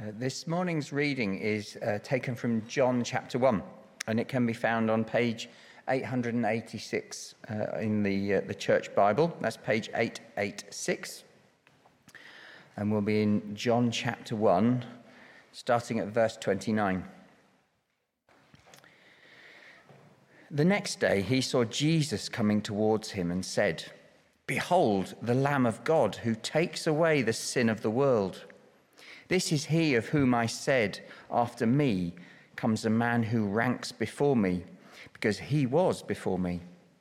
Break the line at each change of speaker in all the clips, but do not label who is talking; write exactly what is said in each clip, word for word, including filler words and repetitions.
Uh, this morning's reading is uh, taken from John chapter one, and it can be found on page eight hundred eighty-six uh, in the, uh, the Church Bible. That's page eight eighty-six. And we'll be in John chapter one, starting at verse twenty-nine. The next day he saw Jesus coming towards him and said, "Behold, the Lamb of God who takes away the sin of the world. This is he of whom I said, after me comes a man who ranks before me, because he was before me.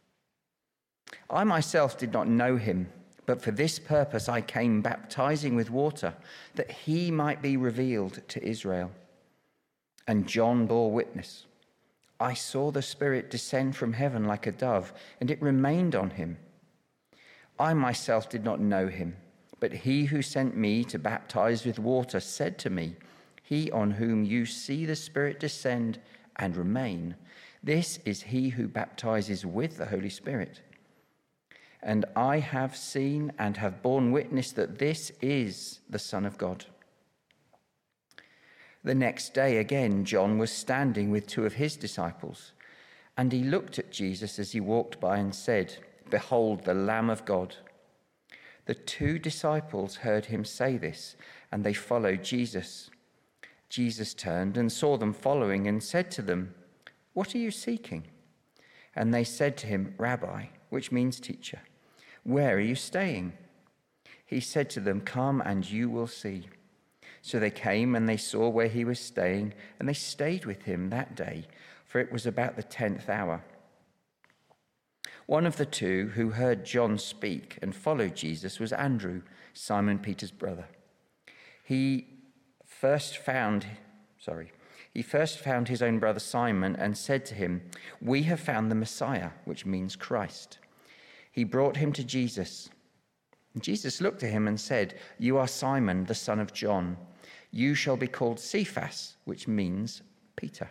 I myself did not know him, but for this purpose I came baptizing with water, that he might be revealed to Israel." And John bore witness. "I saw the Spirit descend from heaven like a dove, and it remained on him. I myself did not know him, but he who sent me to baptize with water said to me, 'He on whom you see the Spirit descend and remain, this is he who baptizes with the Holy Spirit.' And I have seen and have borne witness that this is the Son of God." The next day again, John was standing with two of his disciples, and he looked at Jesus as he walked by and said, "Behold, the Lamb of God." The two disciples heard him say this, and they followed Jesus. Jesus turned and saw them following and said to them, "What are you seeking?" And they said to him, "Rabbi," which means teacher, "where are you staying?" He said to them, "Come and you will see." So they came and they saw where he was staying, and they stayed with him that day, for it was about the tenth hour. One of the two who heard John speak and followed Jesus was Andrew, Simon Peter's brother. He first found, sorry, he first found his own brother Simon and said to him, "We have found the Messiah," which means Christ. He brought him to Jesus. Jesus looked at him and said, "You are Simon, the son of John. You shall be called Cephas," which means Peter.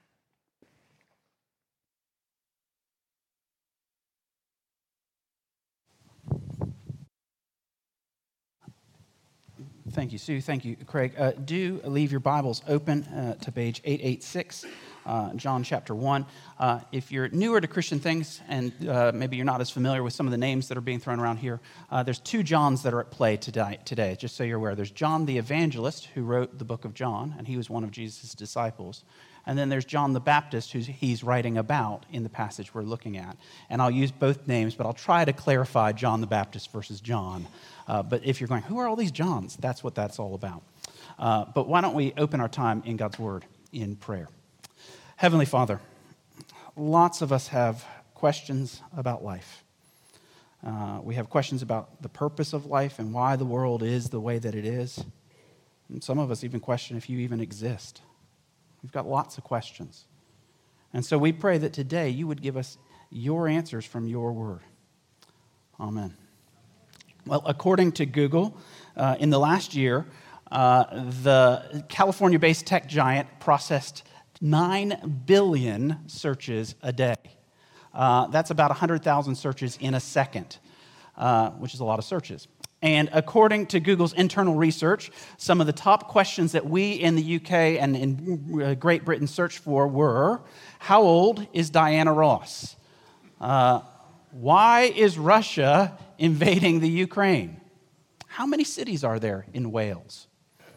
Thank you, Sue. Thank you, Craig. Uh, do leave your Bibles open uh, to page eight eighty-six, uh, John chapter one. Uh, if you're newer to Christian things and uh, maybe you're not as familiar with some of the names that are being thrown around here, uh, there's two Johns that are at play today, today, just so you're aware. There's John the Evangelist, who wrote the book of John, and he was one of Jesus' disciples. And then there's John the Baptist, who he's writing about in the passage we're looking at. And I'll use both names, but I'll try to clarify John the Baptist versus John. Uh, but if you're going, who are all these Johns? That's what that's all about. Uh, but why don't we open our time in God's Word in prayer. Heavenly Father, lots of us have questions about life. Uh, we have questions about the purpose of life and why the world is the way that it is. And some of us even question if you even exist. We've got lots of questions. And so we pray that today you would give us your answers from your word. Amen. Well, according to Google, uh, in the last year, uh, the California-based tech giant processed nine billion searches a day. Uh, that's about one hundred thousand searches in a second, uh, which is a lot of searches. And according to Google's internal research, some of the top questions that we in the U K and in Great Britain searched for were, how old is Diana Ross? Uh, why is Russia invading the Ukraine? How many cities are there in Wales?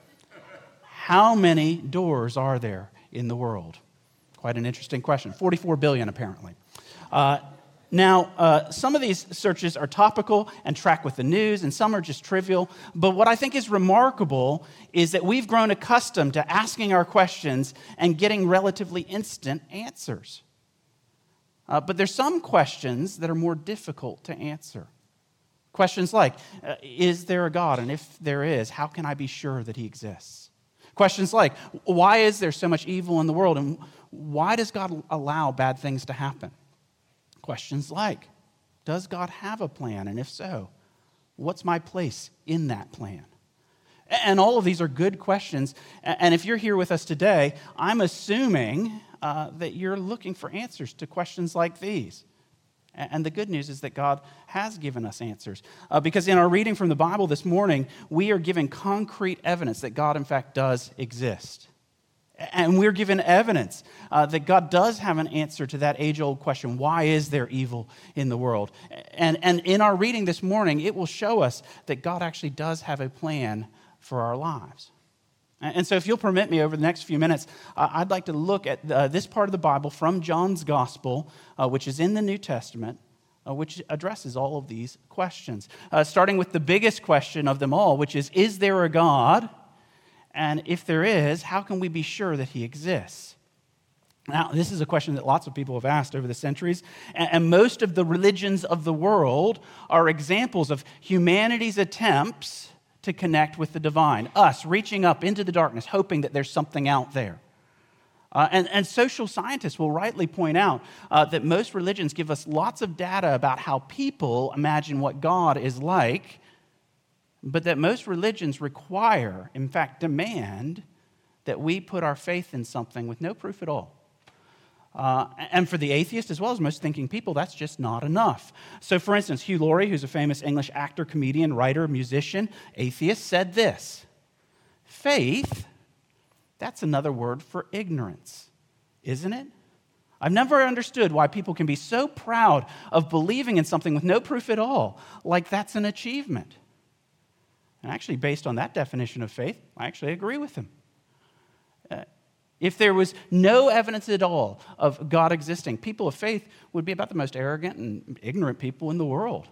How many doors are there in the world? Quite an interesting question. forty-four billion, apparently. Uh, Now, uh, some of these searches are topical and track with the news, and some are just trivial. But what I think is remarkable is that we've grown accustomed to asking our questions and getting relatively instant answers. Uh, but there's some questions that are more difficult to answer. Questions like, uh, is there a God? And if there is, how can I be sure that he exists? Questions like, why is there so much evil in the world? And why does God allow bad things to happen? Questions like, does God have a plan? And if so, what's my place in that plan? And all of these are good questions. And if you're here with us today, I'm assuming uh, that you're looking for answers to questions like these. And the good news is that God has given us answers. Uh, because in our reading from the Bible this morning, we are given concrete evidence that God, in fact, does exist. And we're given evidence uh, that God does have an answer to that age-old question, why is there evil in the world? And, and in our reading this morning, it will show us that God actually does have a plan for our lives. And so if you'll permit me over the next few minutes, uh, I'd like to look at uh, this part of the Bible from John's Gospel, uh, which is in the New Testament, uh, which addresses all of these questions. Uh, starting with the biggest question of them all, which is, is there a God? And if there is, how can we be sure that he exists? Now, this is a question that lots of people have asked over the centuries, and most of the religions of the world are examples of humanity's attempts to connect with the divine, us reaching up into the darkness, hoping that there's something out there. Uh, and, and social scientists will rightly point out uh, that most religions give us lots of data about how people imagine what God is like, but that most religions require, in fact, demand that we put our faith in something with no proof at all. Uh, and for the atheist, as well as most thinking people, that's just not enough. So, for instance, Hugh Laurie, who's a famous English actor, comedian, writer, musician, atheist, said this: faith, that's another word for ignorance, isn't it? I've never understood why people can be so proud of believing in something with no proof at all, like that's an achievement. And actually, based on that definition of faith, I actually agree with him. Uh, If there was no evidence at all of God existing, people of faith would be about the most arrogant and ignorant people in the world.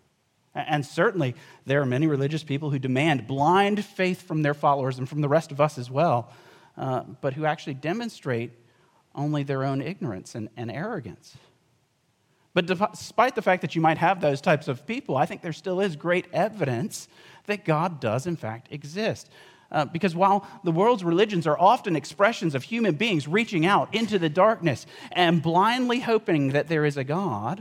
And certainly, there are many religious people who demand blind faith from their followers and from the rest of us as well, uh, but who actually demonstrate only their own ignorance and, and arrogance. But despite the fact that you might have those types of people, I think there still is great evidence that God does, in fact, exist. Uh, because while the world's religions are often expressions of human beings reaching out into the darkness and blindly hoping that there is a God,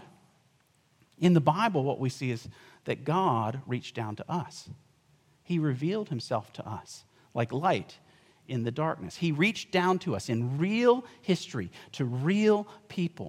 in the Bible what we see is that God reached down to us. He revealed himself to us like light in the darkness. He reached down to us in real history, to real people.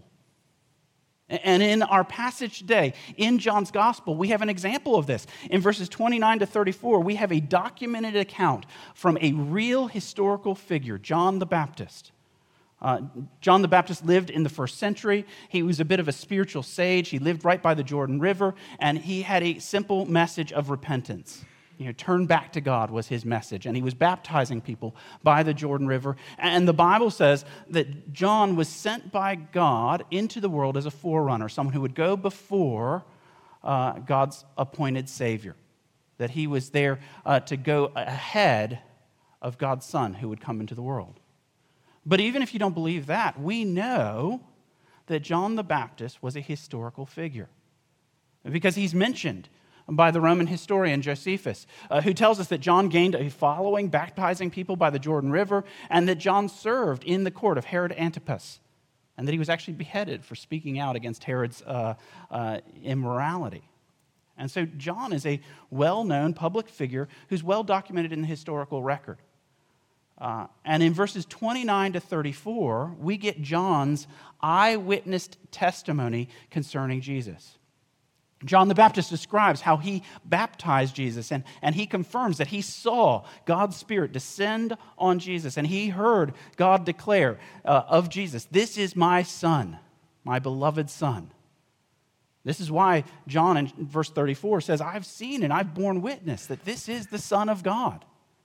And in our passage today, in John's Gospel, we have an example of this. In verses twenty-nine to thirty-four, we have a documented account from a real historical figure, John the Baptist. Uh, John the Baptist lived in the first century. He was a bit of a spiritual sage. He lived right by the Jordan River, and he had a simple message of repentance. You know, turn back to God was his message, and he was baptizing people by the Jordan River. And the Bible says that John was sent by God into the world as a forerunner, someone who would go before uh, God's appointed Savior, that he was there uh, to go ahead of God's Son who would come into the world. But even if you don't believe that, we know that John the Baptist was a historical figure because he's mentioned by the Roman historian Josephus, uh, who tells us that John gained a following, baptizing people by the Jordan River, and that John served in the court of Herod Antipas, and that he was actually beheaded for speaking out against Herod's uh, uh, immorality. And so John is a well-known public figure who's well documented in the historical record. Uh, and in verses twenty-nine to thirty-four, we get John's eyewitness testimony concerning Jesus. John the Baptist describes how he baptized Jesus, and, and he confirms that he saw God's Spirit descend on Jesus, and he heard God declare uh, of Jesus, "This is my Son, my beloved Son." This is why John in verse thirty-four says, "I've seen and I've borne witness that this is the Son of God."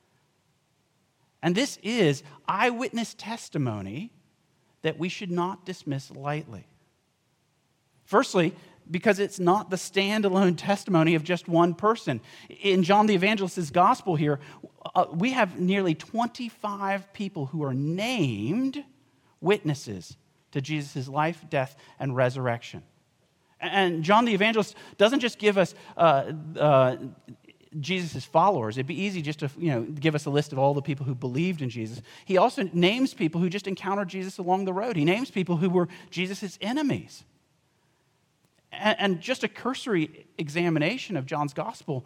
And this is eyewitness testimony that we should not dismiss lightly. Firstly, because it's not the standalone testimony of just one person. In John the Evangelist's gospel here, uh, we have nearly twenty-five people who are named witnesses to Jesus' life, death, and resurrection. And John the Evangelist doesn't just give us uh, uh, Jesus' followers. It'd be easy just to you know give us a list of all the people who believed in Jesus. He also names people who just encountered Jesus along the road. He names people who were Jesus' enemies. And just a cursory examination of John's gospel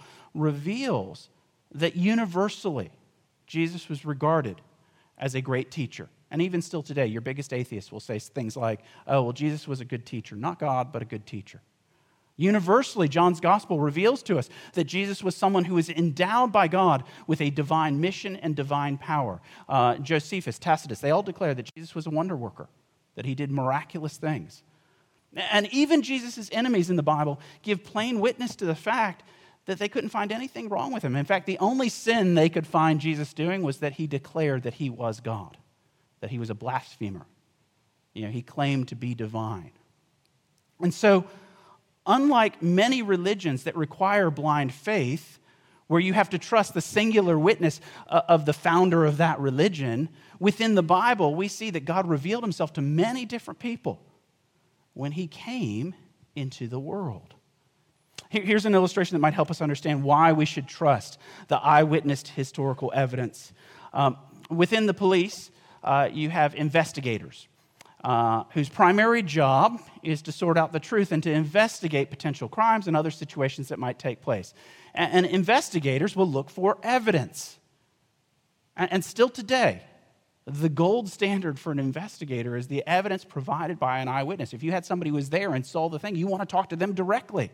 reveals that universally Jesus was regarded as a great teacher. And even still today, your biggest atheist will say things like, oh, well, Jesus was a good teacher. Not God, but a good teacher. Universally, John's gospel reveals to us that Jesus was someone who was endowed by God with a divine mission and divine power. Uh, Josephus, Tacitus, they all declare that Jesus was a wonder worker, that he did miraculous things. And even Jesus' enemies in the Bible give plain witness to the fact that they couldn't find anything wrong with him. In fact, the only sin they could find Jesus doing was that he declared that he was God, that he was a blasphemer. You know, he claimed to be divine. And so, unlike many religions that require blind faith, where you have to trust the singular witness of the founder of that religion, within the Bible, we see that God revealed himself to many different people when he came into the world. Here's an illustration that might help us understand why we should trust the eyewitness historical evidence. Um, within the police, uh, you have investigators. Uh, whose primary job is to sort out the truth and to investigate potential crimes and other situations that might take place. And, and investigators will look for evidence. And, and still today, the gold standard for an investigator is the evidence provided by an eyewitness. If you had somebody who was there and saw the thing, you want to talk to them directly.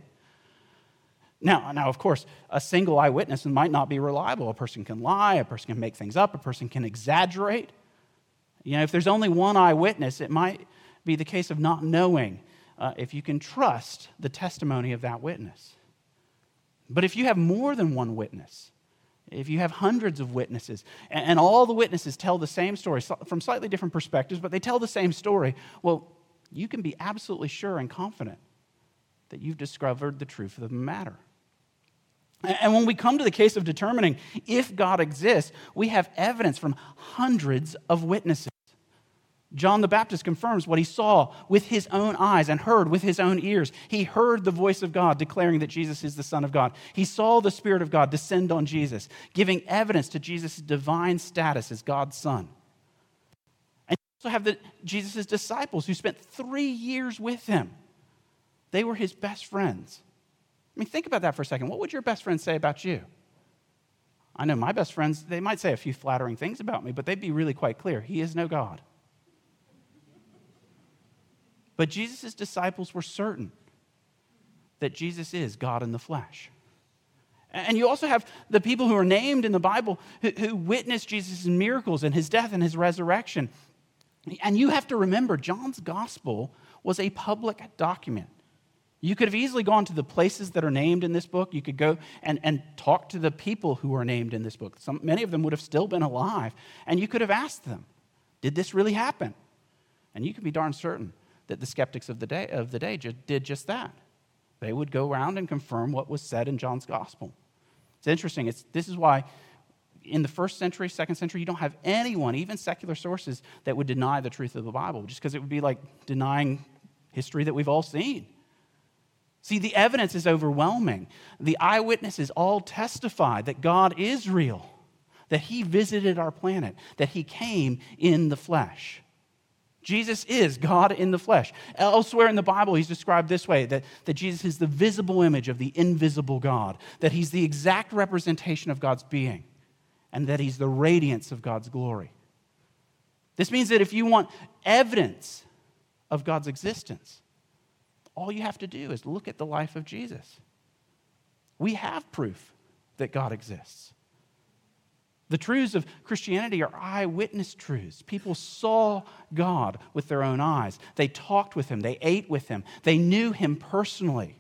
Now, now, of course, a single eyewitness might not be reliable. A person can lie, a person can make things up, a person can exaggerate. You know, if there's only one eyewitness, it might be the case of not knowing uh, if you can trust the testimony of that witness. But if you have more than one witness, if you have hundreds of witnesses, and, and all the witnesses tell the same story from slightly different perspectives, but they tell the same story, well, you can be absolutely sure and confident that you've discovered the truth of the matter. And when we come to the case of determining if God exists, we have evidence from hundreds of witnesses. John the Baptist confirms what he saw with his own eyes and heard with his own ears. He heard the voice of God declaring that Jesus is the Son of God. He saw the Spirit of God descend on Jesus, giving evidence to Jesus' divine status as God's Son. And you also have the, Jesus' disciples who spent three years with him. They were his best friends. I mean, think about that for a second. What would your best friends say about you? I know my best friends, they might say a few flattering things about me, but they'd be really quite clear. He is no God. But Jesus' disciples were certain that Jesus is God in the flesh. And you also have the people who are named in the Bible who, who witnessed Jesus' miracles and his death and his resurrection. And you have to remember, John's gospel was a public document. You could have easily gone to the places that are named in this book. You could go and, and talk to the people who are named in this book. Some, many of them would have still been alive. And you could have asked them, did this really happen? And you can be darn certain that the skeptics of the day, of the day just did just that. They would go around and confirm what was said in John's gospel. It's interesting. It's, this is why in the first century, second century, you don't have anyone, even secular sources, that would deny the truth of the Bible, just because it would be like denying history that we've all seen. See, the evidence is overwhelming. The eyewitnesses all testify that God is real, that he visited our planet, that he came in the flesh. Jesus is God in the flesh. Elsewhere in the Bible, he's described this way, that, that Jesus is the visible image of the invisible God, that he's the exact representation of God's being, and that he's the radiance of God's glory. This means that if you want evidence of God's existence, all you have to do is look at the life of Jesus. We have proof that God exists. The truths of Christianity are eyewitness truths. People saw God with their own eyes. They talked with him. They ate with him. They knew him personally.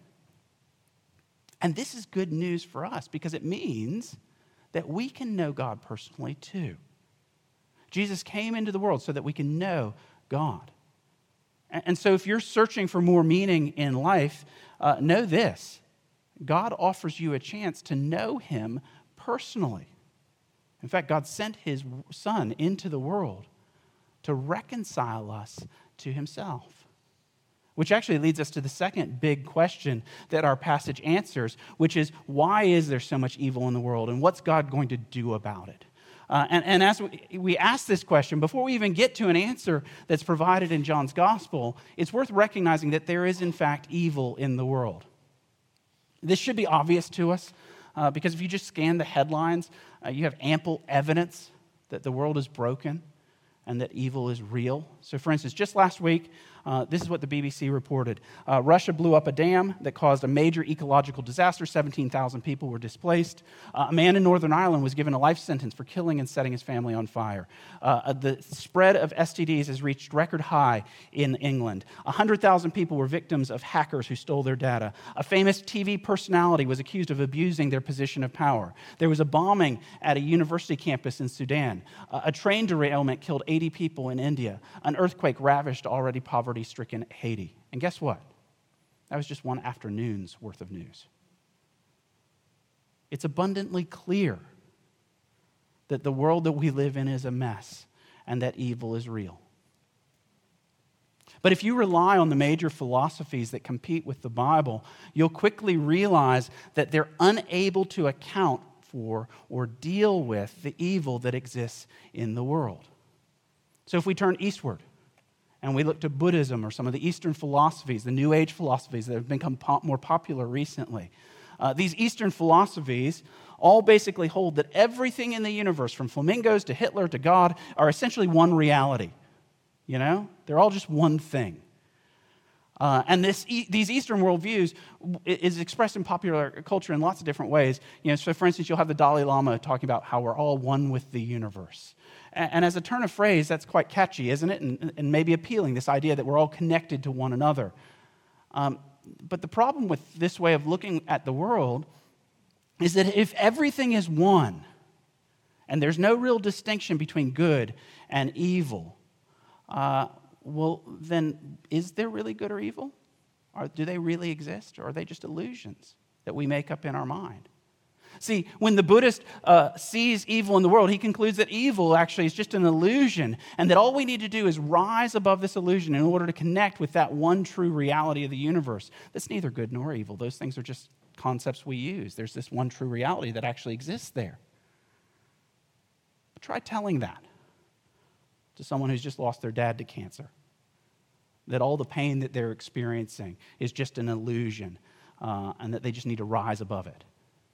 And this is good news for us because it means that we can know God personally too. Jesus came into the world so that we can know God. And so if you're searching for more meaning in life, uh, know this. God offers you a chance to know him personally. In fact, God sent his Son into the world to reconcile us to himself. Which actually leads us to the second big question that our passage answers, which is, why is there so much evil in the world, and what's God going to do about it? Uh, and, and as we, we ask this question, before we even get to an answer that's provided in John's gospel, it's worth recognizing that there is, in fact, evil in the world. This should be obvious to us, uh, because if you just scan the headlines, uh, you have ample evidence that the world is broken. and that evil is real. So, for instance, just last week, uh, this is what the B B C reported. Uh, Russia blew up a dam that caused a major ecological disaster. seventeen thousand people were displaced. Uh, a man in Northern Ireland was given a life sentence for killing and setting his family on fire. Uh, the spread of S T Ds has reached record high in England. one hundred thousand people were victims of hackers who stole their data. A famous T V personality was accused of abusing their position of power. There was a bombing at a university campus in Sudan. Uh, a train derailment killed eighty people in India. An earthquake ravaged already poverty-stricken Haiti. And guess what? That was just one afternoon's worth of news. It's abundantly clear that the world that we live in is a mess and that evil is real. But if you rely on the major philosophies that compete with the Bible, you'll quickly realize that they're unable to account for or deal with the evil that exists in the world. So if we turn eastward and we look to Buddhism or some of the Eastern philosophies, the New Age philosophies that have become pop- more popular recently, uh, these Eastern philosophies all basically hold that everything in the universe, from flamingos to Hitler to God, are essentially one reality. You know? They're all just one thing. Uh, and this, e- these Eastern worldviews is expressed in popular culture in lots of different ways. You know, so for instance, you'll have the Dalai Lama talking about how we're all one with the universe. And, and as a turn of phrase, that's quite catchy, isn't it? And, and maybe appealing, this idea that we're all connected to one another. Um, but the problem with this way of looking at the world is that if everything is one, and there's no real distinction between good and evil, uh, well, then is there really good or evil? Or do they really exist? Or are they just illusions that we make up in our mind? See, when the Buddhist uh, sees evil in the world, he concludes that evil actually is just an illusion, and that all we need to do is rise above this illusion in order to connect with that one true reality of the universe that's neither good nor evil. Those things are just concepts we use. There's this one true reality that actually exists there. But try telling that to someone who's just lost their dad to cancer, that all the pain that they're experiencing is just an illusion, uh, and that they just need to rise above it.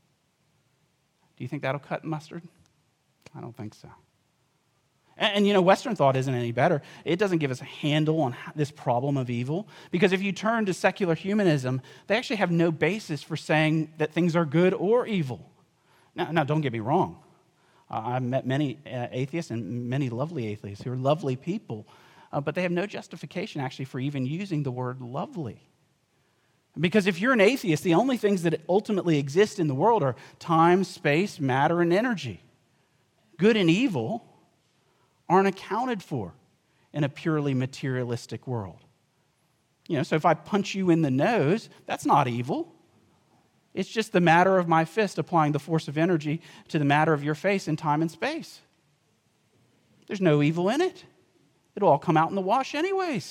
Do you think that'll cut mustard? I don't think so. And, and you know, Western thought isn't any better. It doesn't give us a handle on this problem of evil, because if you turn to secular humanism, they actually have no basis for saying that things are good or evil. Now, now don't get me wrong. Uh, I've met many uh, atheists and many lovely atheists who are lovely people, uh, but they have no justification actually for even using the word lovely. Because if you're an atheist, the only things that ultimately exist in the world are time, space, matter, and energy. Good and evil aren't accounted for in a purely materialistic world. You know, so if I punch you in the nose, that's not evil. It's just the matter of my fist applying the force of energy to the matter of your face in time and space. There's no evil in it. It'll all come out in the wash anyways.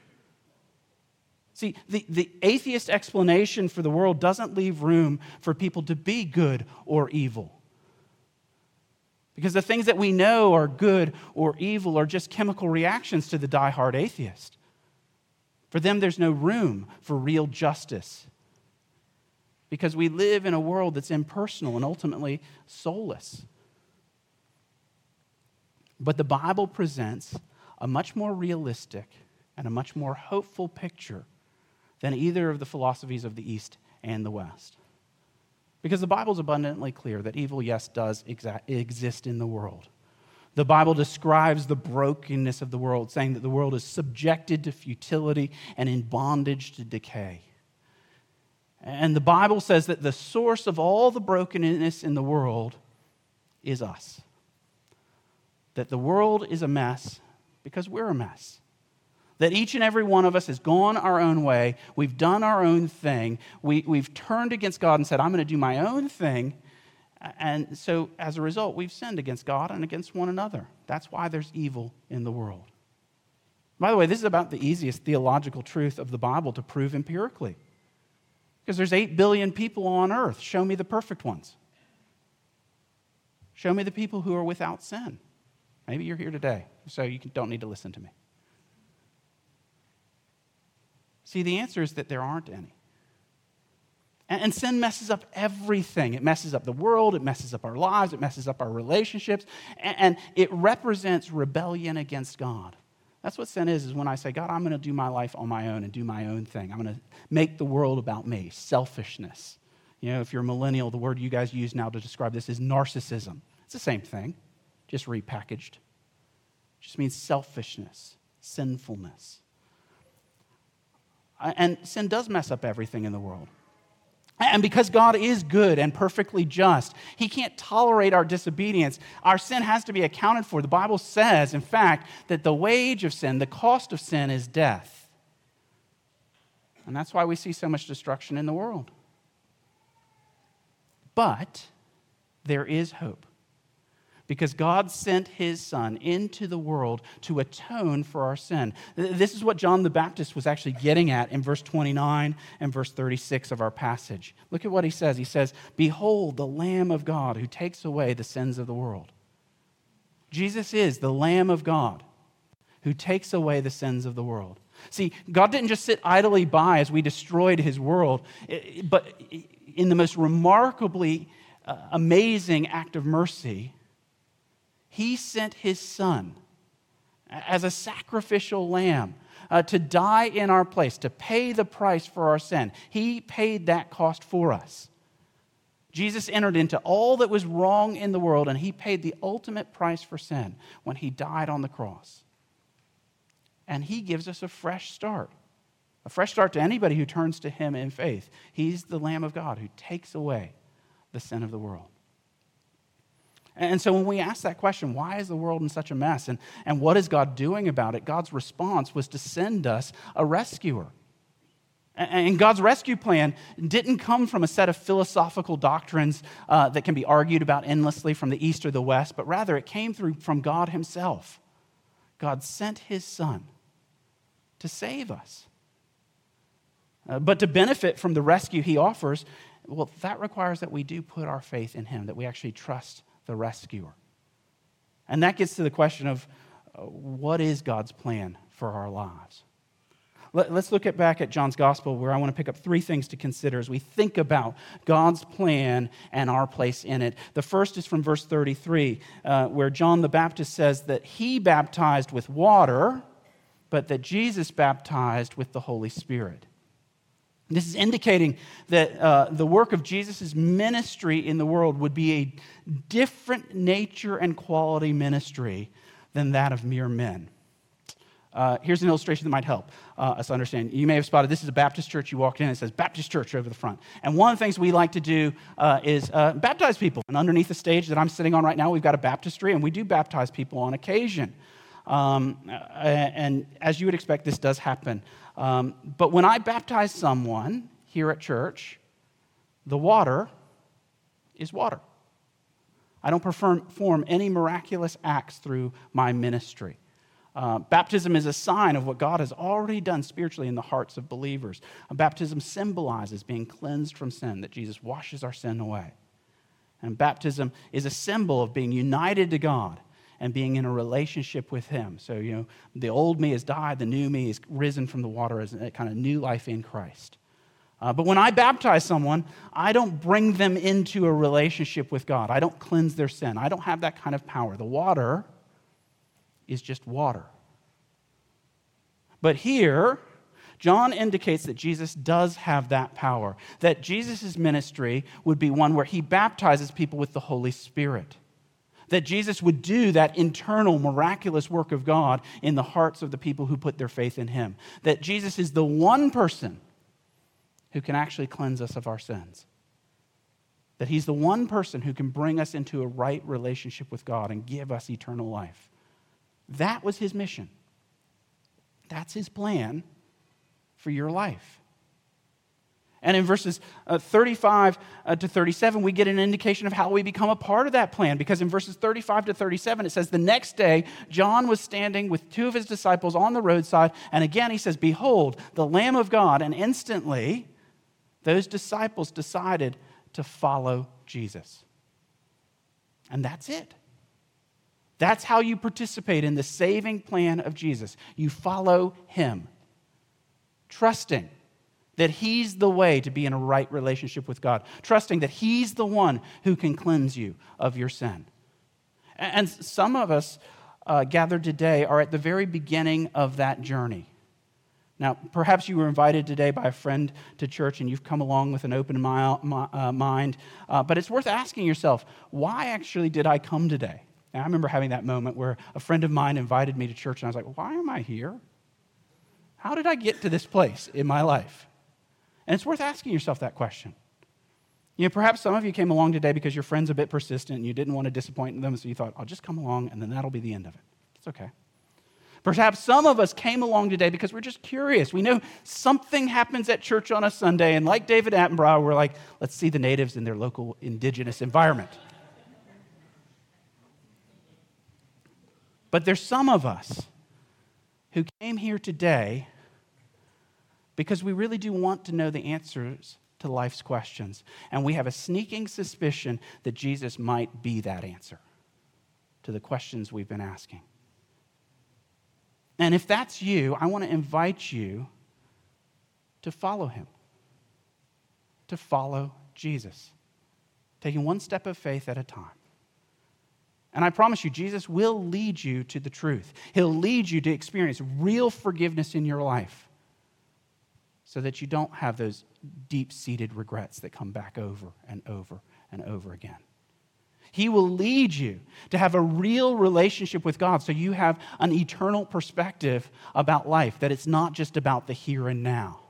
See, the, the atheist explanation for the world doesn't leave room for people to be good or evil. Because the things that we know are good or evil are just chemical reactions to the diehard atheist. For them, there's no room for real justice. Because we live in a world that's impersonal and ultimately soulless. But the Bible presents a much more realistic and a much more hopeful picture than either of the philosophies of the East and the West. Because the Bible is abundantly clear that evil, yes, does exa- exist in the world. The Bible describes the brokenness of the world, saying that the world is subjected to futility and in bondage to decay. And the Bible says that the source of all the brokenness in the world is us. That the world is a mess because we're a mess. That each and every one of us has gone our own way. We've done our own thing. We, we've turned against God and said, I'm going to do my own thing. And so as a result, we've sinned against God and against one another. That's why there's evil in the world. By the way, this is about the easiest theological truth of the Bible to prove empirically. Because there's eight billion people on earth. Show me the perfect ones. Show me the people who are without sin. Maybe you're here today, so you don't need to listen to me. See, the answer is that there aren't any. And sin messes up everything. It messes up the world, it messes up our lives, it messes up our relationships, and it represents rebellion against God. That's what sin is, is when I say, God, I'm going to do my life on my own and do my own thing. I'm going to make the world about me, selfishness. You know, if you're a millennial, the word you guys use now to describe this is narcissism. It's the same thing, just repackaged. It just means selfishness, sinfulness. And sin does mess up everything in the world. And because God is good and perfectly just, he can't tolerate our disobedience. Our sin has to be accounted for. The Bible says, in fact, that the wage of sin, the cost of sin, is death. And that's why we see so much destruction in the world. But there is hope. Because God sent his Son into the world to atone for our sin. This is what John the Baptist was actually getting at in verse twenty-nine and verse thirty-six of our passage. Look at what he says. He says, "Behold, the Lamb of God who takes away the sins of the world." Jesus is the Lamb of God who takes away the sins of the world. See, God didn't just sit idly by as we destroyed his world, but in the most remarkably uh, amazing act of mercy, he sent his Son as a sacrificial lamb uh, to die in our place, to pay the price for our sin. He paid that cost for us. Jesus entered into all that was wrong in the world, and he paid the ultimate price for sin when he died on the cross. And he gives us a fresh start, a fresh start to anybody who turns to him in faith. He's the Lamb of God who takes away the sin of the world. And so when we ask that question, why is the world in such a mess? And, and what is God doing about it? God's response was to send us a rescuer. And God's rescue plan didn't come from a set of philosophical doctrines uh, that can be argued about endlessly from the east or the west, but rather it came through from God himself. God sent his Son to save us. Uh, but to benefit from the rescue he offers, well, that requires that we do put our faith in him, that we actually trust the rescuer. And that gets to the question of uh, what is God's plan for our lives? Let, let's look at back at John's Gospel, where I want to pick up three things to consider as we think about God's plan and our place in it. The first is from verse thirty-three, uh, where John the Baptist says that he baptized with water, but that Jesus baptized with the Holy Spirit. This is indicating that uh, the work of Jesus' ministry in the world would be a different nature and quality ministry than that of mere men. Uh, here's an illustration that might help uh, us understand. You may have spotted this is a Baptist church. You walked in and it says Baptist Church over the front. And one of the things we like to do uh, is uh, baptize people. And underneath the stage that I'm sitting on right now, we've got a baptistry, and we do baptize people on occasion. Um, and as you would expect, this does happen. Um, but when I baptize someone here at church, the water is water. I don't perform any miraculous acts through my ministry. Uh, baptism is a sign of what God has already done spiritually in the hearts of believers. Uh, baptism symbolizes being cleansed from sin, that Jesus washes our sin away. And baptism is a symbol of being united to God and being in a relationship with him. So, you know, the old me has died, the new me is risen from the water as a kind of new life in Christ. Uh, but when I baptize someone, I don't bring them into a relationship with God. I don't cleanse their sin. I don't have that kind of power. The water is just water. But here, John indicates that Jesus does have that power, that Jesus' ministry would be one where he baptizes people with the Holy Spirit, that Jesus would do that internal, miraculous work of God in the hearts of the people who put their faith in him, that Jesus is the one person who can actually cleanse us of our sins, that he's the one person who can bring us into a right relationship with God and give us eternal life. That was his mission. That's his plan for your life. And in verses uh, thirty-five uh, to thirty-seven, we get an indication of how we become a part of that plan. Because in verses thirty-five to thirty-seven, it says, the next day, John was standing with two of his disciples on the roadside. And again, he says, behold, the Lamb of God. And instantly, those disciples decided to follow Jesus. And that's it. That's how you participate in the saving plan of Jesus. You follow him, trusting that he's the way to be in a right relationship with God, trusting that he's the one who can cleanse you of your sin. And some of us uh, gathered today are at the very beginning of that journey. Now, perhaps you were invited today by a friend to church and you've come along with an open mi- uh, mind, uh, but it's worth asking yourself, why actually did I come today? And I remember having that moment where a friend of mine invited me to church and I was like, why am I here? How did I get to this place in my life? And it's worth asking yourself that question. You know, perhaps some of you came along today because your friend's a bit persistent and you didn't want to disappoint them, so you thought, I'll just come along and then that'll be the end of it. It's okay. Perhaps some of us came along today because we're just curious. We know something happens at church on a Sunday, and like David Attenborough, we're like, let's see the natives in their local indigenous environment. But there's some of us who came here today because we really do want to know the answers to life's questions. And we have a sneaking suspicion that Jesus might be that answer to the questions we've been asking. And if that's you, I want to invite you to follow him, to follow Jesus, taking one step of faith at a time. And I promise you, Jesus will lead you to the truth. He'll lead you to experience real forgiveness in your life so that you don't have those deep-seated regrets that come back over and over and over again. He will lead you to have a real relationship with God so you have an eternal perspective about life, that it's not just about the here and now.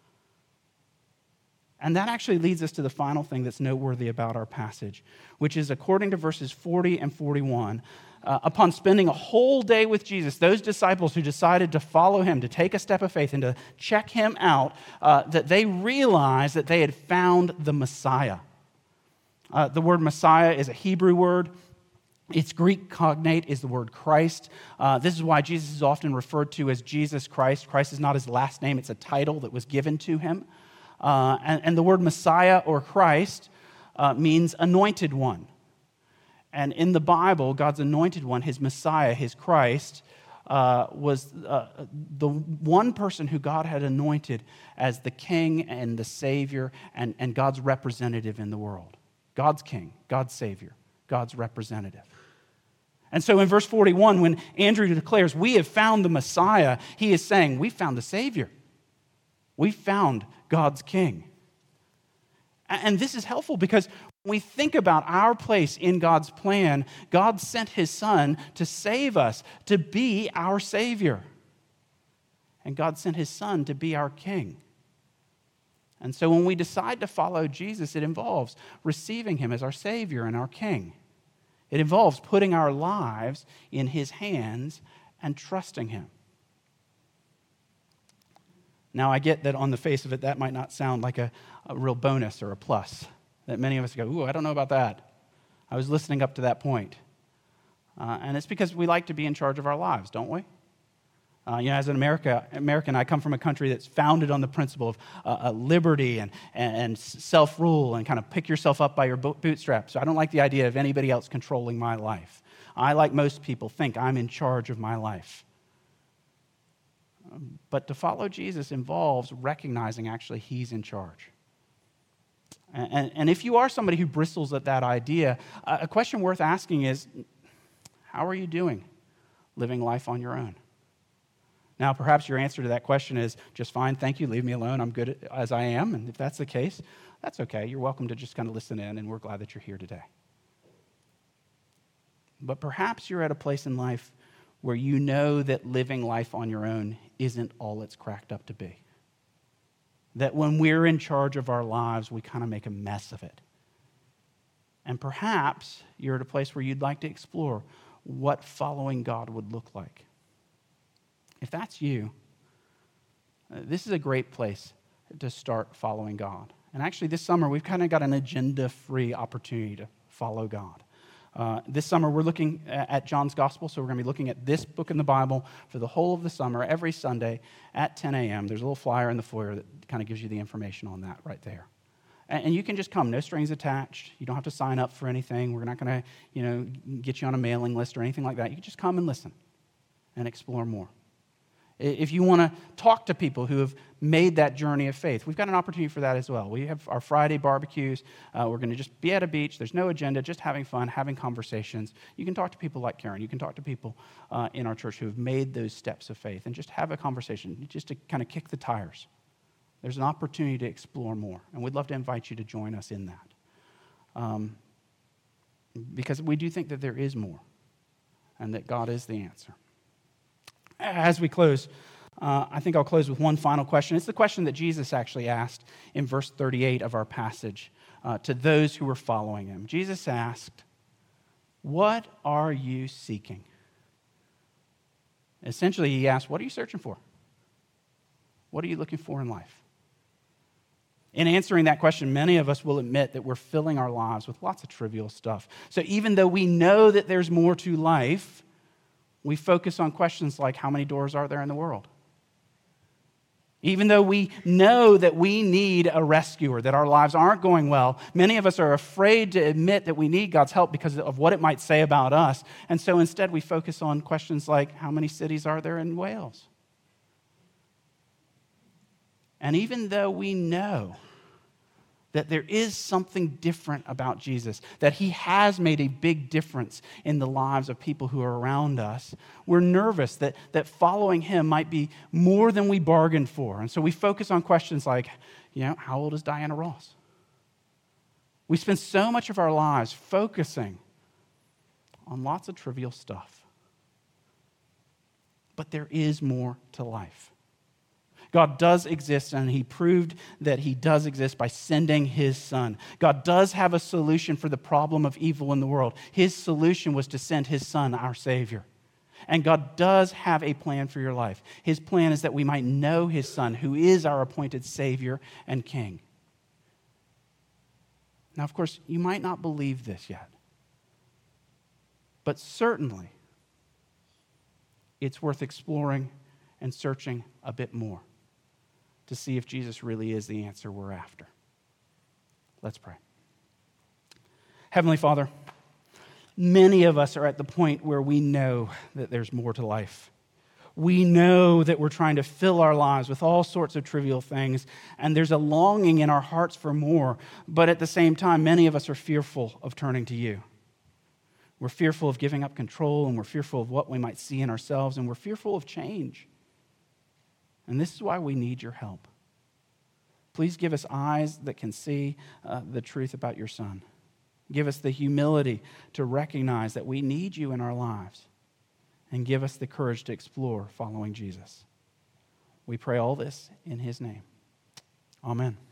And that actually leads us to the final thing that's noteworthy about our passage, which is according to verses forty and forty-one, uh, upon spending a whole day with Jesus, those disciples who decided to follow him, to take a step of faith and to check him out, uh, that they realized that they had found the Messiah. Uh, the word Messiah is a Hebrew word. Its Greek cognate is the word Christ. Uh, this is why Jesus is often referred to as Jesus Christ. Christ is not his last name, it's a title that was given to him. Uh, and, and the word Messiah or Christ uh, means anointed one. And in the Bible, God's anointed one, his Messiah, his Christ, uh, was uh, the one person who God had anointed as the king and the savior and, and God's representative in the world. God's king, God's savior, God's representative. And so in verse forty-one, when Andrew declares, we have found the Messiah, he is saying, we found the Savior. We found God's King. And this is helpful because when we think about our place in God's plan, God sent his Son to save us, to be our Savior. And God sent his Son to be our King. And so when we decide to follow Jesus, it involves receiving him as our Savior and our King. It involves putting our lives in his hands and trusting him. Now, I get that on the face of it, that might not sound like a, a real bonus or a plus. That many of us go, ooh, I don't know about that. I was listening up to that point. Uh, and it's because we like to be in charge of our lives, don't we? Uh, you know, as an America, American, I come from a country that's founded on the principle of uh, uh, liberty and, and, and self-rule and kind of pick yourself up by your bootstraps. So I don't like the idea of anybody else controlling my life. I, like most people, think I'm in charge of my life. But to follow Jesus involves recognizing actually he's in charge. And, and, and if you are somebody who bristles at that idea, a question worth asking is, how are you doing living life on your own? Now, perhaps your answer to that question is, just fine, thank you, leave me alone, I'm good as I am. And if that's the case, that's okay. You're welcome to just kind of listen in, and we're glad that you're here today. But perhaps you're at a place in life where you know that living life on your own isn't all it's cracked up to be. That when we're in charge of our lives, we kind of make a mess of it. And perhaps you're at a place where you'd like to explore what following God would look like. If that's you, this is a great place to start following God. And actually this summer, we've kind of got an agenda-free opportunity to follow God. Uh, this summer, we're looking at John's Gospel, so we're going to be looking at this book in the Bible for the whole of the summer, every Sunday at ten a.m. There's a little flyer in the foyer that kind of gives you the information on that right there. And, and you can just come, no strings attached. You don't have to sign up for anything. We're not going to, you know, get you on a mailing list or anything like that. You can just come and listen and explore more. If you want to talk to people who have made that journey of faith, we've got an opportunity for that as well. We have our Friday barbecues. Uh, we're going to just be at a beach. There's no agenda, just having fun, having conversations. You can talk to people like Karen. You can talk to people uh, in our church who have made those steps of faith and just have a conversation, just to kind of kick the tires. There's an opportunity to explore more, and we'd love to invite you to join us in that. Um, because we do think that there is more and that God is the answer. As we close, uh, I think I'll close with one final question. It's the question that Jesus actually asked in verse thirty-eight of our passage uh, to those who were following him. Jesus asked, "What are you seeking?" Essentially, he asked, what are you searching for? What are you looking for in life? In answering that question, many of us will admit that we're filling our lives with lots of trivial stuff. So even though we know that there's more to life, we focus on questions like, how many doors are there in the world? Even though we know that we need a rescuer, that our lives aren't going well, many of us are afraid to admit that we need God's help because of what it might say about us. And so instead we focus on questions like, how many cities are there in Wales? And even though we know that there is something different about Jesus, that he has made a big difference in the lives of people who are around us, we're nervous that, that following him might be more than we bargained for. And so we focus on questions like, you know, how old is Diana Ross? We spend so much of our lives focusing on lots of trivial stuff. But there is more to life. God does exist, and he proved that he does exist by sending his son. God does have a solution for the problem of evil in the world. His solution was to send his son, our Savior. And God does have a plan for your life. His plan is that we might know his son, who is our appointed Savior and King. Now, of course, you might not believe this yet, but certainly it's worth exploring and searching a bit more to see if Jesus really is the answer we're after. Let's pray. Heavenly Father, many of us are at the point where we know that there's more to life. We know that we're trying to fill our lives with all sorts of trivial things, and there's a longing in our hearts for more, but at the same time, many of us are fearful of turning to you. We're fearful of giving up control, and we're fearful of what we might see in ourselves, and we're fearful of change. And this is why we need your help. Please give us eyes that can see uh, the truth about your Son. Give us the humility to recognize that we need you in our lives. And give us the courage to explore following Jesus. We pray all this in his name. Amen.